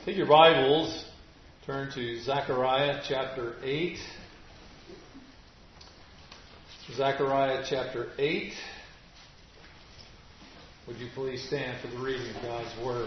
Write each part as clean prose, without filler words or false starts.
Take your Bibles, turn to Zechariah chapter 8. Zechariah chapter 8. Would you please stand for the reading of God's Word?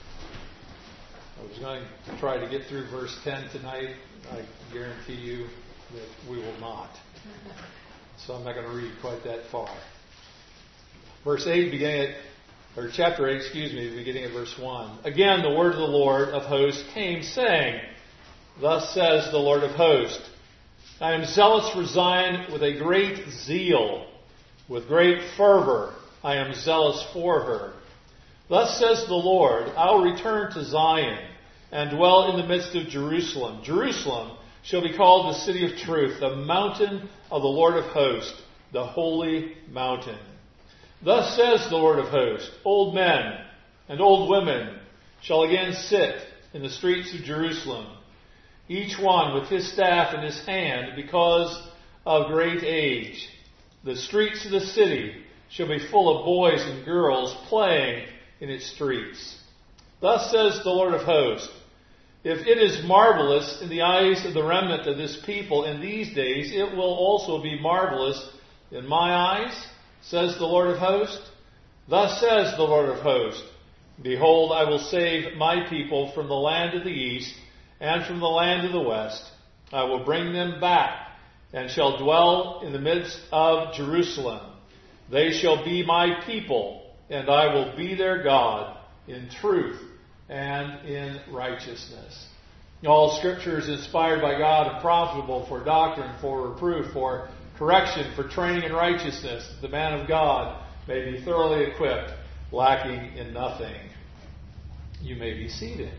I was going to try to get through verse 10 tonight. I guarantee you that we will not. So I'm not going to read quite that far. Verse 8, chapter 8, beginning at verse 1. Again, the word of the Lord of hosts came, saying, Thus says the Lord of hosts, I am zealous for Zion with a great zeal, with great fervor I am zealous for her. Thus says the Lord, I will return to Zion and dwell in the midst of Jerusalem. Jerusalem shall be called the city of truth, the mountain of the Lord of hosts, the holy mountain. Thus says the Lord of hosts, old men and old women shall again sit in the streets of Jerusalem, each one with his staff in his hand because of great age. The streets of the city shall be full of boys and girls playing in its streets. Thus says the Lord of hosts, if it is marvelous in the eyes of the remnant of this people in these days, it will also be marvelous in my eyes, says the Lord of hosts. Thus says the Lord of hosts, Behold, I will save my people from the land of the east and from the land of the west. I will bring them back and shall dwell in the midst of Jerusalem. They shall be my people, and I will be their God in truth and in righteousness. All Scripture is inspired by God and profitable for doctrine, for reproof, for correction, for training in righteousness, that the man of God may be thoroughly equipped, lacking in nothing. You may be seated.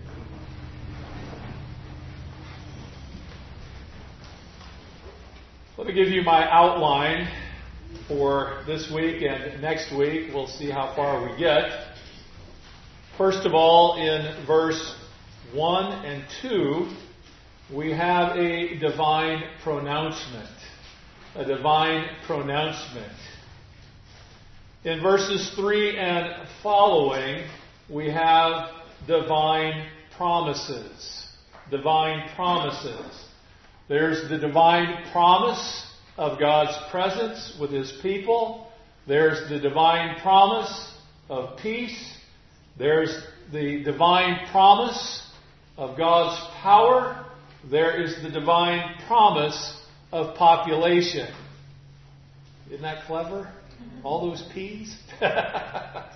Let me give you my outline for this week and next week. We'll see how far we get. First of all, in verse 1 and 2, we have a divine pronouncement. A divine pronouncement. In verses 3 and following, we have divine promises. Divine promises. There's the divine promise of God's presence with His people. There's the divine promise of peace. There's the divine promise of God's power. There is the divine promise of population. Isn't that clever? All those P's? The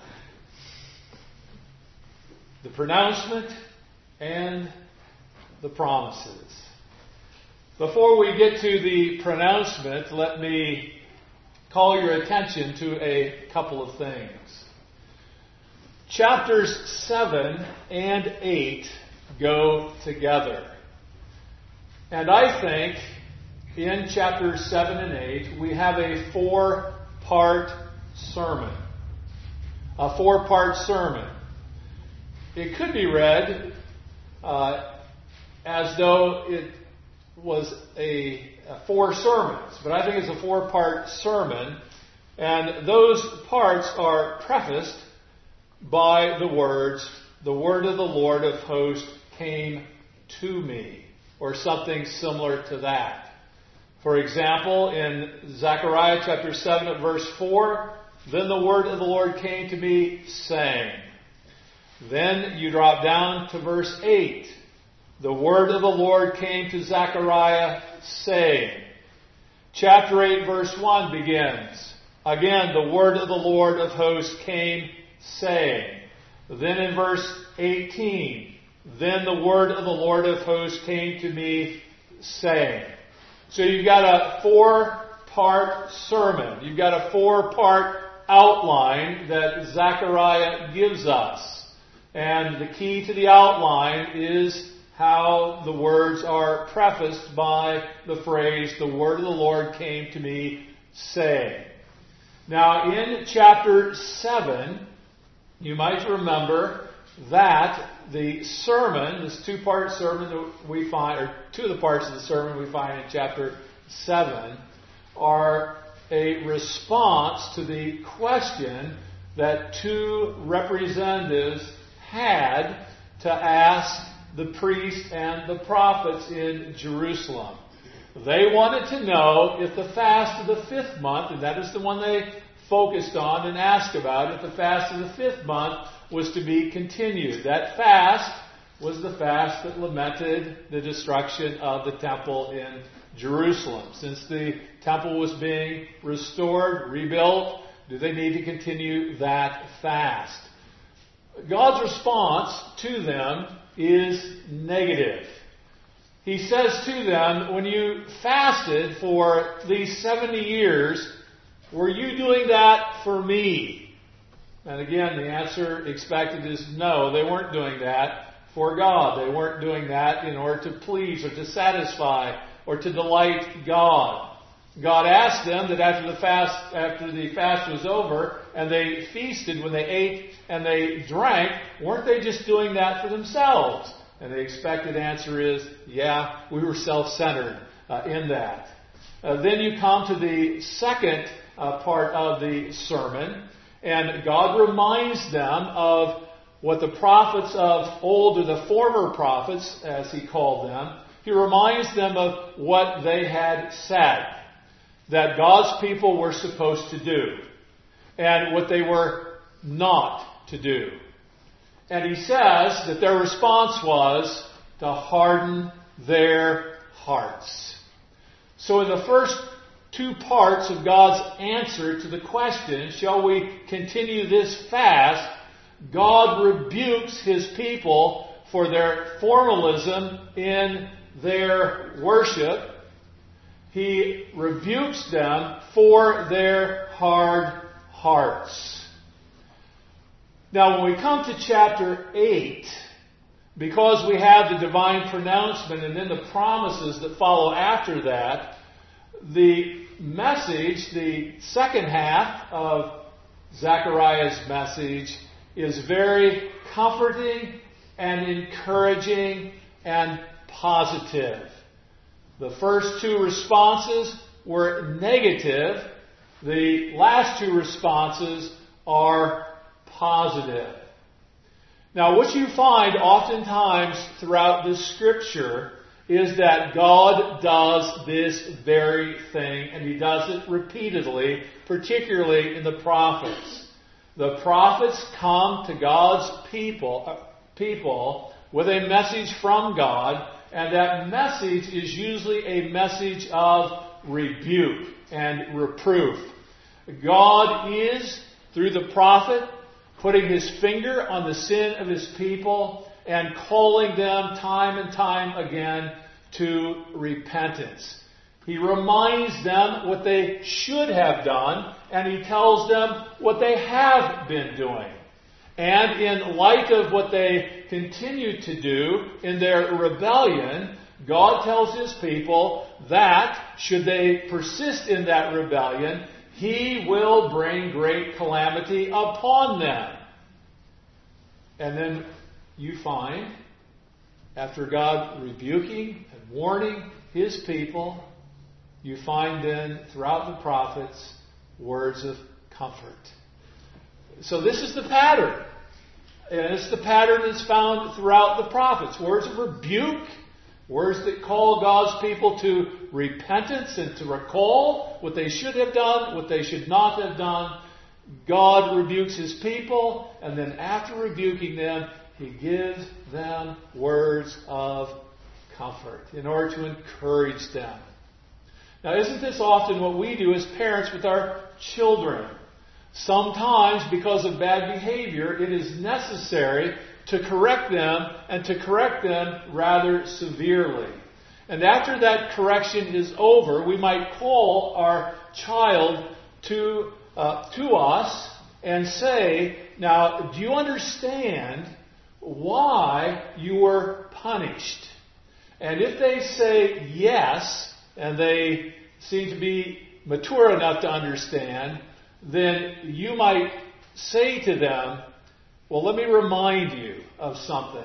pronouncement and the promises. Before we get to the pronouncement, let me call your attention to a couple of things. Chapters 7 and 8 go together. And I think in chapters 7 and 8, we have a four-part sermon. A four-part sermon. It could be read as though it was four sermons, but I think it's a four-part sermon, and those parts are prefaced by the words, the word of the Lord of hosts came to me, or something similar to that. For example, in Zechariah chapter 7 at verse 4, then the word of the Lord came to me, saying. Then you drop down to verse 8. The word of the Lord came to Zechariah, saying. Chapter 8 verse 1 begins. Again, the word of the Lord of hosts came, saying. Then in verse 18, then the word of the Lord of hosts came to me, saying. So you've got a four-part sermon. You've got a four-part outline that Zechariah gives us. And the key to the outline is how the words are prefaced by the phrase, the word of the Lord came to me, saying. Now in chapter 7, you might remember that the sermon, this two-part sermon that we find, or two of the parts of the sermon we find in chapter 7, are a response to the question that two representatives had to ask the priests and the prophets in Jerusalem. They wanted to know if the fast of the 5th month, and that is the one they focused on and asked about, if the fast of the 5th month was to be continued. That fast was the fast that lamented the destruction of the temple in Jerusalem. Since the temple was being restored, rebuilt, do they need to continue that fast? God's response to them is negative. He says to them, when you fasted for these 70 years, were you doing that for me? And again, the answer expected is no, they weren't doing that for God. They weren't doing that in order to please or to satisfy or to delight God. God asked them that after the fast was over and they feasted, when they ate and they drank, weren't they just doing that for themselves? And the expected answer is, yeah, we were self-centered in that. Then you come to the second part of the sermon, and God reminds them of what the prophets of old, or the former prophets, as he called them, he reminds them of what they had said that God's people were supposed to do and what they were not to do. And he says that their response was to harden their hearts. So in the first 2 parts of God's answer to the question, shall we continue this fast, God rebukes his people for their formalism in their worship. He rebukes them for their hard hearts. Now, when we come to chapter 8, because we have the divine pronouncement and then the promises that follow after that, the message, the second half of Zechariah's message, is very comforting and encouraging and positive. The first 2 responses were negative. The last 2 responses are positive. Now, what you find oftentimes throughout the Scripture is that God does this very thing, and he does it repeatedly, particularly in the prophets. The prophets come to God's people with a message from God, and that message is usually a message of rebuke and reproof. God is, through the prophet, putting his finger on the sin of his people and calling them time and time again to repentance. He reminds them what they should have done, and he tells them what they have been doing. And in light of what they continue to do in their rebellion, God tells his people that, should they persist in that rebellion, he will bring great calamity upon them. And then you find, after God rebuking and warning his people, you find then throughout the prophets words of comfort. So this is the pattern. And it's the pattern that's found throughout the prophets. Words of rebuke, words that call God's people to repentance and to recall what they should have done, what they should not have done. God rebukes his people, and then after rebuking them, he gives them words of comfort in order to encourage them. Now, isn't this often what we do as parents with our children? Sometimes, because of bad behavior, it is necessary to correct them, and to correct them rather severely. And after that correction is over, we might call our child to us and say, now, do you understand why you were punished? And if they say yes, and they seem to be mature enough to understand, then you might say to them, well, let me remind you of something.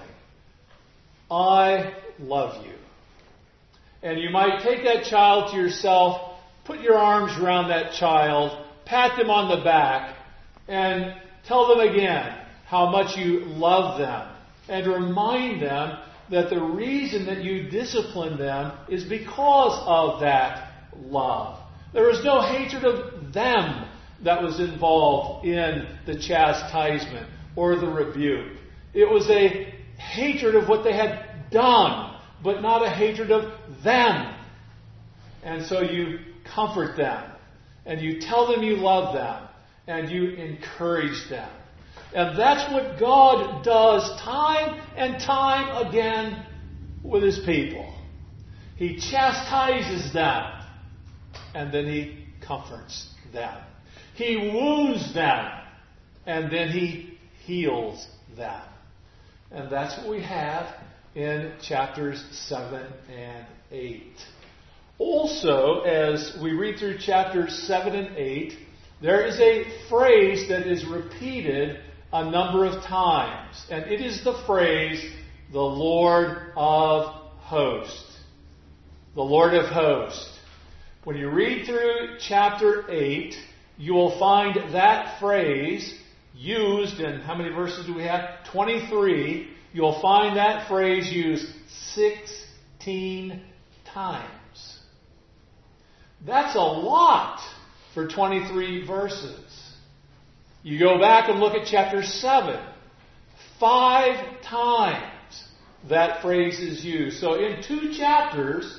I love you. And you might take that child to yourself, put your arms around that child, pat them on the back, and tell them again how much you love them. And remind them that the reason that you discipline them is because of that love. There was no hatred of them that was involved in the chastisement or the rebuke. It was a hatred of what they had done, but not a hatred of them. And so you comfort them, and you tell them you love them, and you encourage them. And that's what God does time and time again with His people. He chastises them, and then He comforts them. He wounds them, and then He heals them. And that's what we have in chapters 7 and 8. Also, as we read through chapters 7 and 8, there is a phrase that is repeated a number of times. And it is the phrase, the Lord of hosts. The Lord of hosts. When you read through chapter 8, you will find that phrase used in, how many verses do we have? 23. You'll find that phrase used 16 times. That's a lot for 23 verses. You go back and look at chapter 7. 5 times that phrase is used. So in 2 chapters,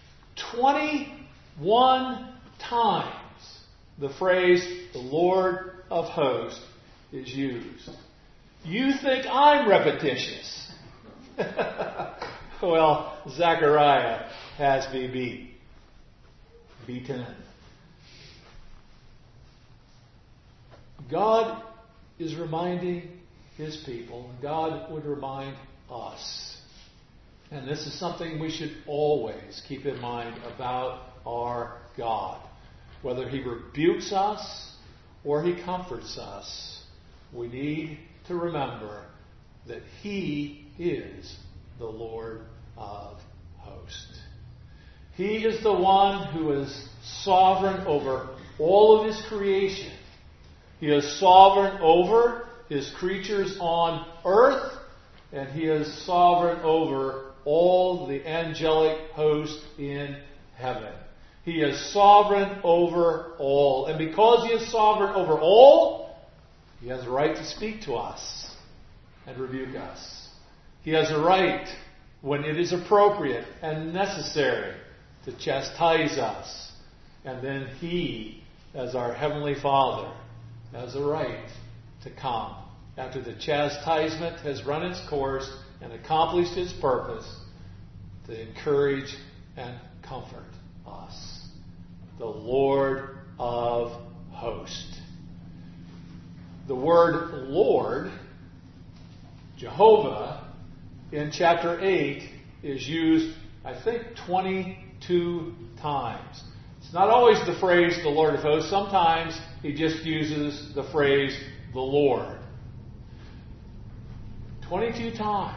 21 times the phrase, the Lord of hosts, is used. You think I'm repetitious. Well, Zechariah has me beaten. God is reminding His people, and God would remind us. And this is something we should always keep in mind about our God. Whether He rebukes us or He comforts us, we need to remember that He is the Lord of hosts. He is the one who is sovereign over all of His creation. He is sovereign over His creatures on earth, and He is sovereign over all the angelic host in heaven. He is sovereign over all. And because He is sovereign over all, He has a right to speak to us and rebuke us. He has a right, when it is appropriate and necessary, to chastise us. And then He, as our Heavenly Father, has a right to come after the chastisement has run its course and accomplished its purpose, to encourage and comfort us. The Lord of hosts. The word Lord, Jehovah, in chapter 8 is used, I think, 22 times. It's not always the phrase, the Lord of hosts. Sometimes He just uses the phrase, the Lord. 22 times.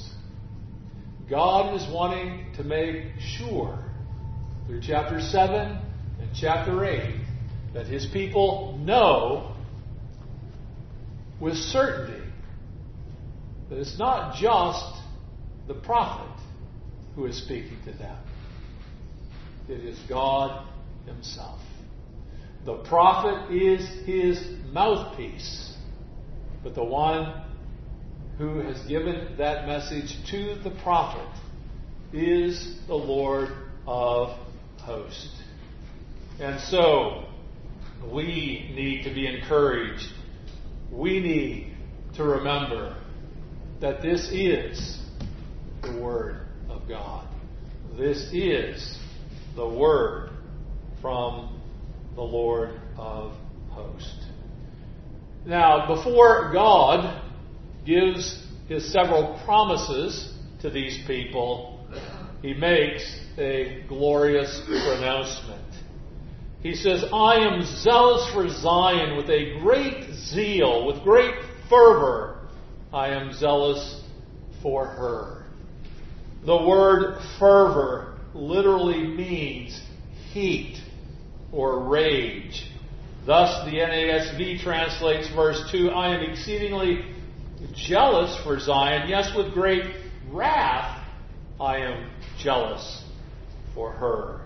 God is wanting to make sure, through chapter 7 and chapter 8, that His people know with certainty that it's not just the prophet who is speaking to them. It is God Himself. The prophet is His mouthpiece, but the one who has given that message to the prophet is the Lord of hosts. And so, we need to be encouraged. We need to remember that this is the Word of God. This is the Word from the Lord of hosts. Now, before God gives His several promises to these people, He makes a glorious pronouncement. He says, I am zealous for Zion with a great zeal, with great fervor. I am zealous for her. The word fervor literally means heat or rage. Thus, the NASB translates verse 2, I am exceedingly jealous for Zion, yes, with great wrath, I am jealous for her.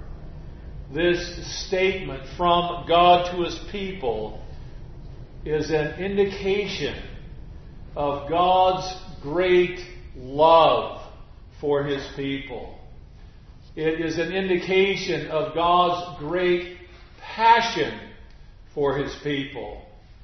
This statement from God to His people is an indication of God's great love for His people. It is an indication of God's great passion for His people.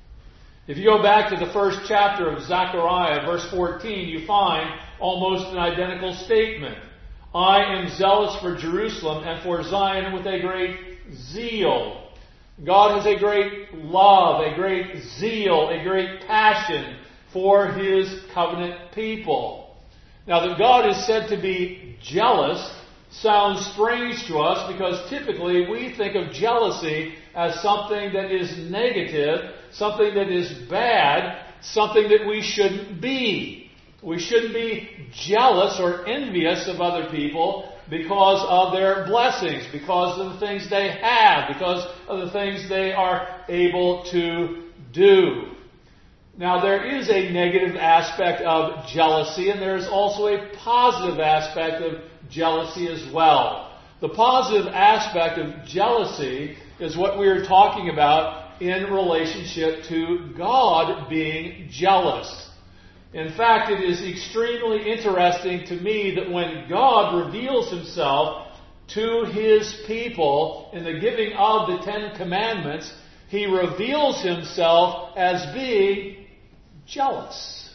If you go back to the first chapter of Zechariah, verse 14, you find almost an identical statement. I am zealous for Jerusalem and for Zion with a great zeal. God has a great love, a great zeal, a great passion for His covenant people. Now, that God is said to be jealous sounds strange to us because typically we think of jealousy as something that is negative, something that is bad, something that we shouldn't be. We shouldn't be jealous or envious of other people because of their blessings, because of the things they have, because of the things they are able to do. Now, there is a negative aspect of jealousy, and there is also a positive aspect of jealousy as well. The positive aspect of jealousy is what we are talking about in relationship to God being jealous. In fact, it is extremely interesting to me that when God reveals Himself to His people in the giving of the Ten Commandments, He reveals Himself as being jealous.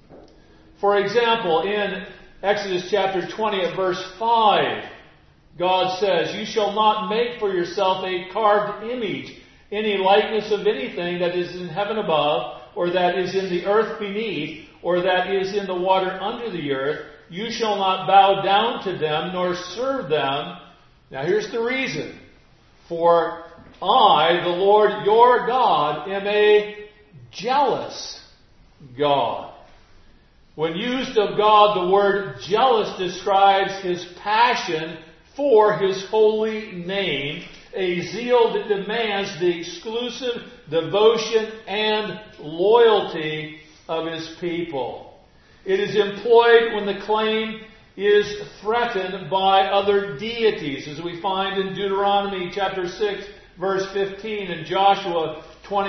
For example, in Exodus chapter 20 at verse 5, God says, You shall not make for yourself a carved image, any likeness of anything that is in heaven above, or that is in the earth beneath, or that is in the water under the earth. You shall not bow down to them, nor serve them. Now here's the reason. For I, the Lord your God, am a jealous God. When used of God, the word jealous describes His passion for His holy name, a zeal that demands the exclusive devotion and loyalty of His people. It is employed when the claim is threatened by other deities, as we find in Deuteronomy chapter 6, verse 15, and Joshua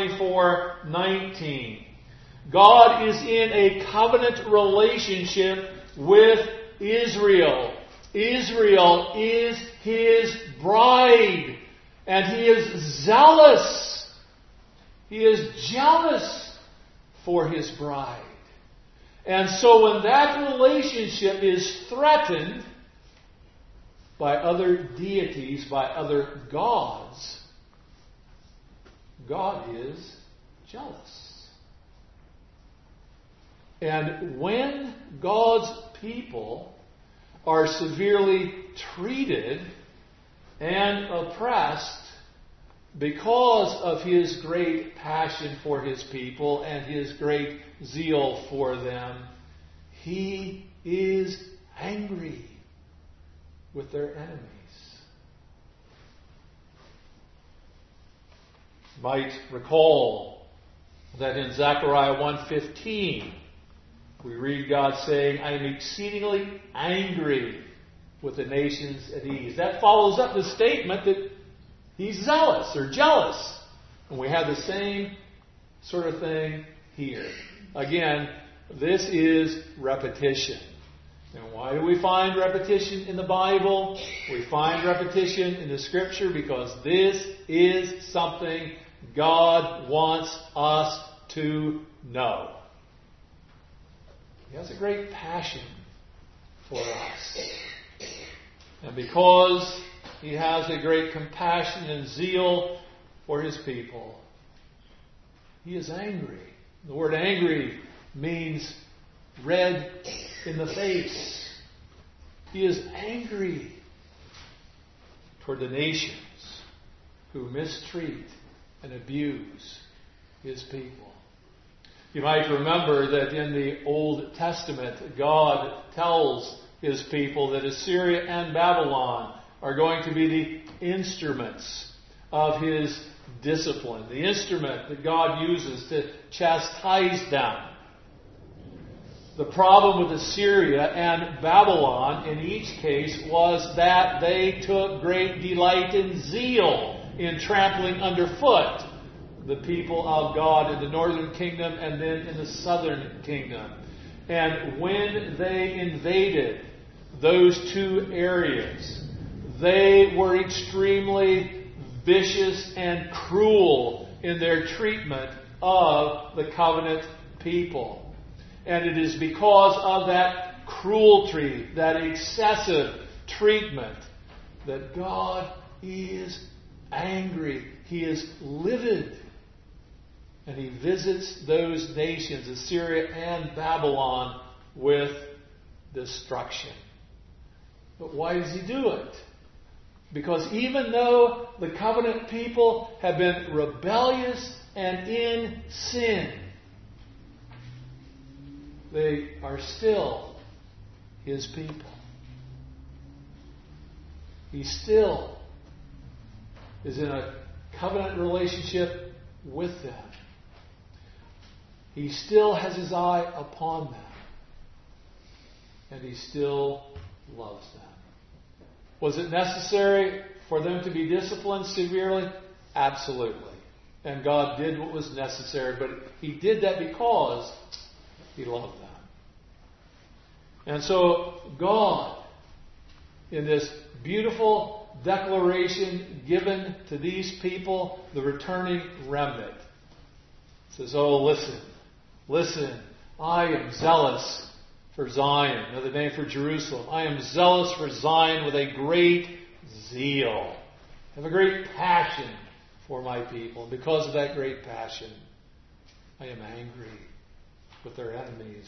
24:19. God is in a covenant relationship with Israel. Israel is His bride, and He is zealous. He is jealous for His bride. And so when that relationship is threatened by other deities, by other gods, God is jealous. And when God's people are severely treated and oppressed because of His great passion for His people and His great zeal for them, He is angry with their enemies. You might recall that in Zechariah 1:15, we read God saying, I am exceedingly angry with the nations at ease. That follows up the statement that He's zealous or jealous. And we have the same sort of thing here. Again, this is repetition. And why do we find repetition in the Bible? We find repetition in the Scripture because this is something God wants us to know. He has a great passion for us. And because He has a great compassion and zeal for His people, He is angry. The word angry means red in the face. He is angry toward the nations who mistreat and abuse His people. You might remember that in the Old Testament, God tells His people that Assyria and Babylon are going to be the instruments of His discipline, the instrument that God uses to chastise them. The problem with Assyria and Babylon in each case was that they took great delight in zeal, in trampling underfoot the people of God in the northern kingdom and then in the southern kingdom. And when they invaded those two areas, they were extremely vicious and cruel in their treatment of the covenant people. And it is because of that cruelty, that excessive treatment, that God is angry. He is livid. And He visits those nations, Assyria and Babylon, with destruction. But why does He do it? Because even though the covenant people have been rebellious and in sin, they are still His people. He still is in a covenant relationship with them. He still has His eye upon them. And He still loves them. Was it necessary for them to be disciplined severely? Absolutely. And God did what was necessary, but He did that because He loved them. And so God, in this beautiful declaration given to these people, the returning remnant, says, oh, listen, I am zealous for Zion, another name for Jerusalem. I am zealous for Zion with a great zeal. I have a great passion for my people. And because of that great passion, I am angry with their enemies.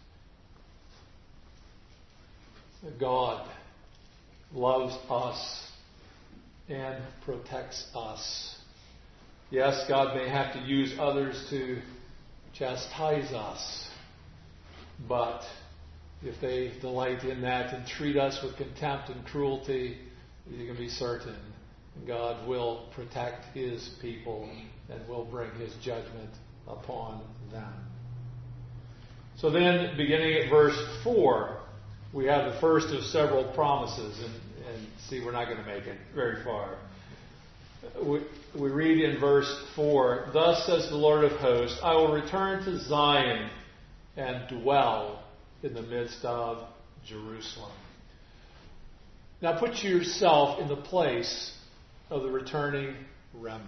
God loves us and protects us. Yes, God may have to use others to chastise us, but if they delight in that and treat us with contempt and cruelty, you can be certain God will protect His people and will bring His judgment upon them. So then, beginning at verse 4, we have the first of several promises, and see, we're not going to make it very far. We read in verse 4, Thus says the Lord of hosts, I will return to Zion and dwell in the midst of Jerusalem. Now put yourself in the place of the returning remnant.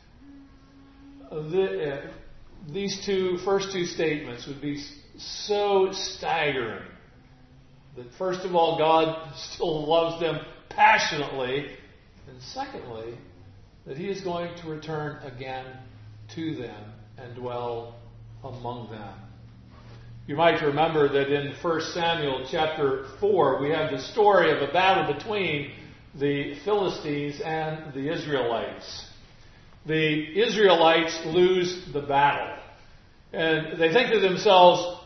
These first two statements would be so staggering. That first of all, God still loves them passionately. And secondly, that He is going to return again to them and dwell among them. You might remember that in 1 Samuel chapter 4, we have the story of a battle between the Philistines and the Israelites. The Israelites lose the battle. And they think to themselves,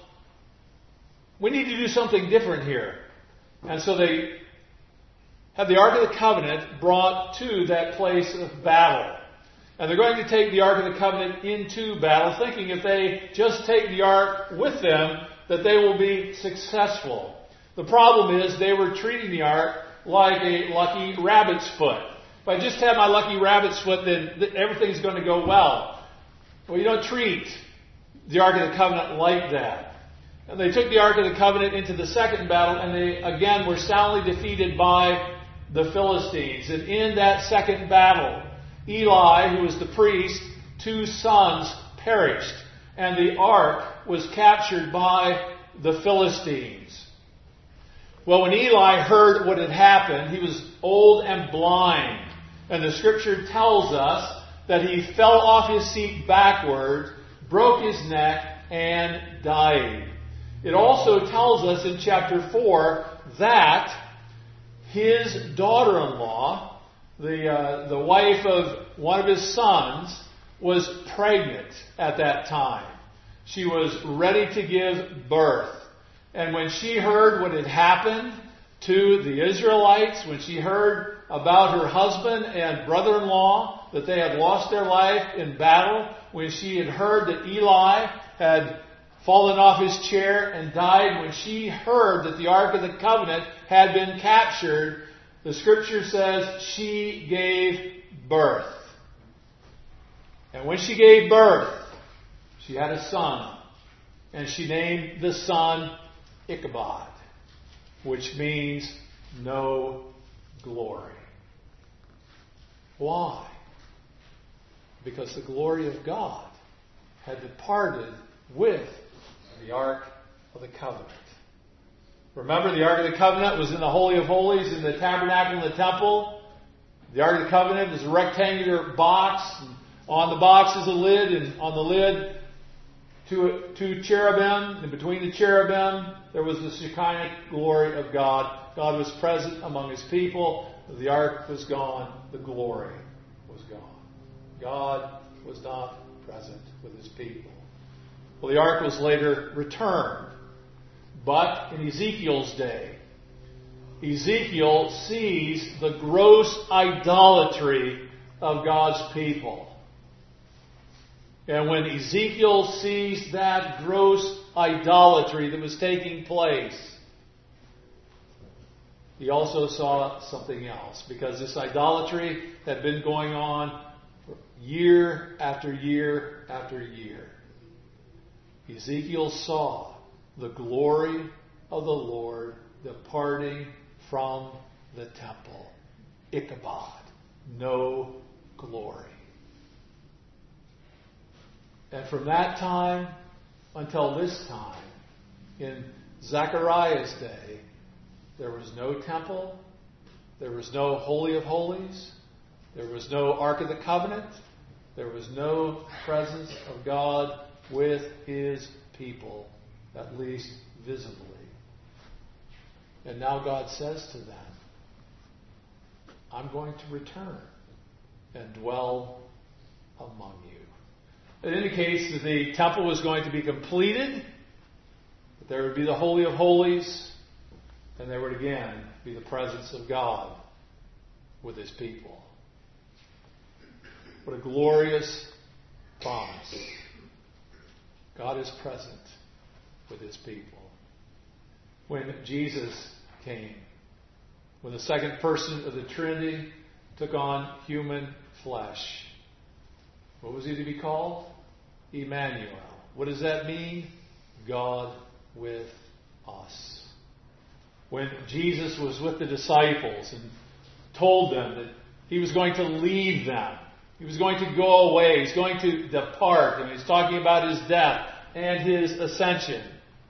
we need to do something different here. And so they have the Ark of the Covenant brought to that place of battle. And they're going to take the Ark of the Covenant into battle, thinking if they just take the Ark with them, that they will be successful. The problem is they were treating the Ark like a lucky rabbit's foot. If I just have my lucky rabbit's foot, then everything's going to go well. Well, you don't treat the Ark of the Covenant like that. And they took the Ark of the Covenant into the second battle, and they again were soundly defeated by the Philistines. And in that second battle, Eli, who was the priest, 2 sons perished, and the ark was captured by the Philistines. Well, when Eli heard what had happened, he was old and blind. And the scripture tells us that he fell off his seat backward, broke his neck, and died. It also tells us in chapter 4 that his daughter-in-law, the wife of one of his sons, was pregnant at that time. She was ready to give birth. And when she heard what had happened to the Israelites, when she heard about her husband and brother-in-law, that they had lost their life in battle, when she had heard that Eli had fallen off his chair and died when she heard that the Ark of the Covenant had been captured, the Scripture says she gave birth. And when she gave birth, she had a son. And she named the son Ichabod, which means no glory. Why? Because the glory of God had departed with the Ark of the Covenant. Remember, the Ark of the Covenant was in the Holy of Holies in the tabernacle in the temple. The Ark of the Covenant is a rectangular box. And on the box is a lid, and on the lid, two cherubim. And between the cherubim, there was the Shekinah glory of God. God was present among His people. The Ark was gone. The glory was gone. God was not present with His people. Well, the Ark was later returned. But in Ezekiel's day, Ezekiel sees the gross idolatry of God's people. And when Ezekiel sees that gross idolatry that was taking place, he also saw something else. Because this idolatry had been going on year after year after year. Ezekiel saw the glory of the Lord departing from the temple. Ichabod, no glory. And from that time until this time, in Zechariah's day, there was no temple, there was no Holy of Holies, there was no Ark of the Covenant, there was no presence of God with His people, at least visibly. And now God says to them, I'm going to return and dwell among you. It indicates that the temple was going to be completed, that there would be the Holy of Holies, and there would again be the presence of God with His people. What a glorious promise. God is present with His people. When Jesus came, when the second person of the Trinity took on human flesh, what was He to be called? Emmanuel. What does that mean? God with us. When Jesus was with the disciples and told them that He was going to leave them, He was going to go away, He's going to depart, and He's talking about His death and His ascension.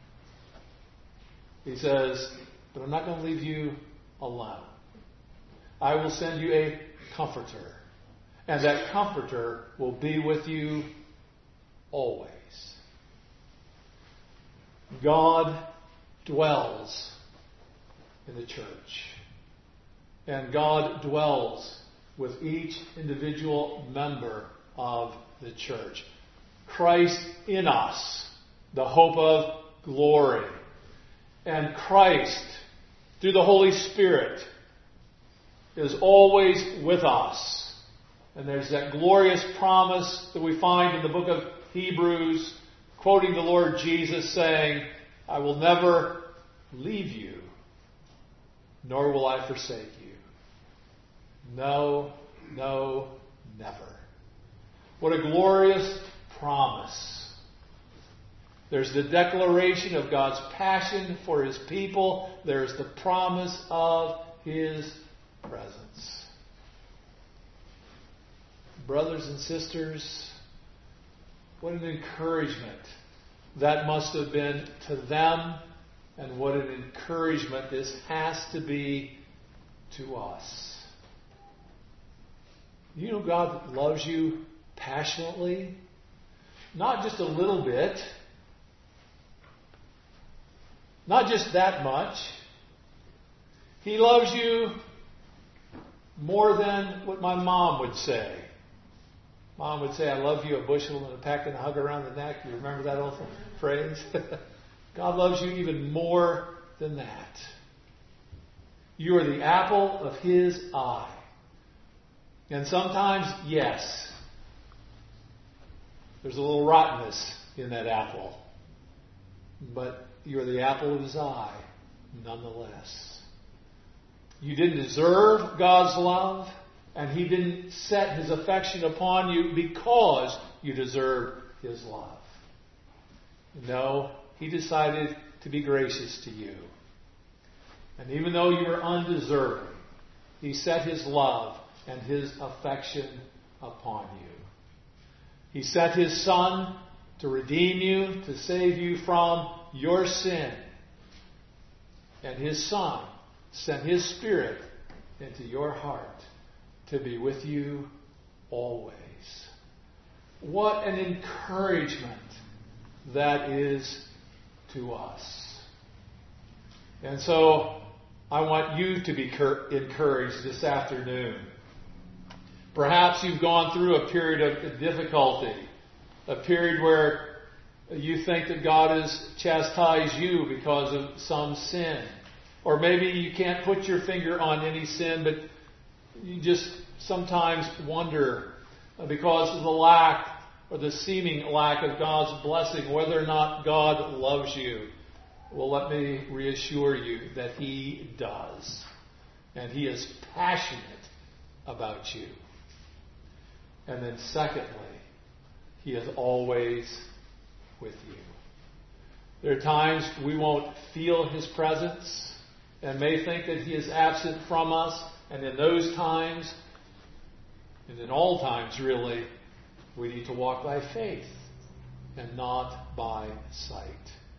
He says, but I'm not going to leave you alone. I will send you a comforter. And that comforter will be with you always. God dwells in the church. And God dwells with each individual member of the church. Christ in us, the hope of glory. And Christ, through the Holy Spirit, is always with us. And there's that glorious promise that we find in the book of Hebrews, quoting the Lord Jesus saying, I will never leave you, nor will I forsake you. No, no, never. What a glorious promise. There's the declaration of God's passion for His people. There's the promise of His presence. Brothers and sisters, what an encouragement that must have been to them, and what an encouragement this has to be to us. You know God loves you passionately, not just a little bit, not just that much. He loves you more than what my mom would say. Mom would say, I love you, a bushel and a peck and a hug around the neck. You remember that old phrase? God loves you even more than that. You are the apple of His eye. And sometimes, yes, there's a little rottenness in that apple. but you're the apple of His eye nonetheless. You didn't deserve God's love, and He didn't set His affection upon you because you deserved His love. No, He decided to be gracious to you. And even though you were undeserving, He set His love and His affection upon you. He sent His Son to redeem you, to save you from your sin. And His Son sent His Spirit into your heart to be with you always. What an encouragement that is to us. And so I want you to be encouraged this afternoon. Perhaps you've gone through a period of difficulty, a period where you think that God has chastised you because of some sin. Or maybe you can't put your finger on any sin, but you just sometimes wonder because of the lack or the seeming lack of God's blessing, whether or not God loves you. Well, let me reassure you that He does. And He is passionate about you. And then secondly, He is always with you. There are times we won't feel His presence and may think that He is absent from us. And in those times, and in all times really, we need to walk by faith and not by sight.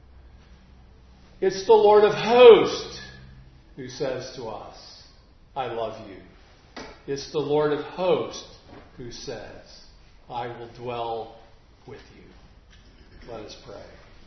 It's the Lord of hosts who says to us, I love you. It's the Lord of hosts who says, I will dwell with you. Let us pray.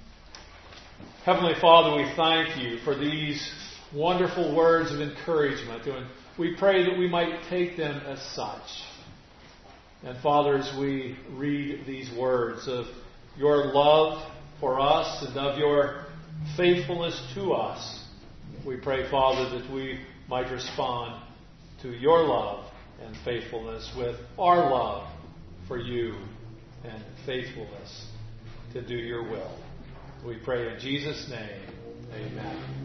Heavenly Father, we thank you for these wonderful words of encouragement, and we pray that we might take them as such. And Father, as we read these words of your love for us and of your faithfulness to us, we pray, Father, that we might respond to your love and faithfulness with our love for you and faithfulness to do your will. We pray in Jesus' name, amen.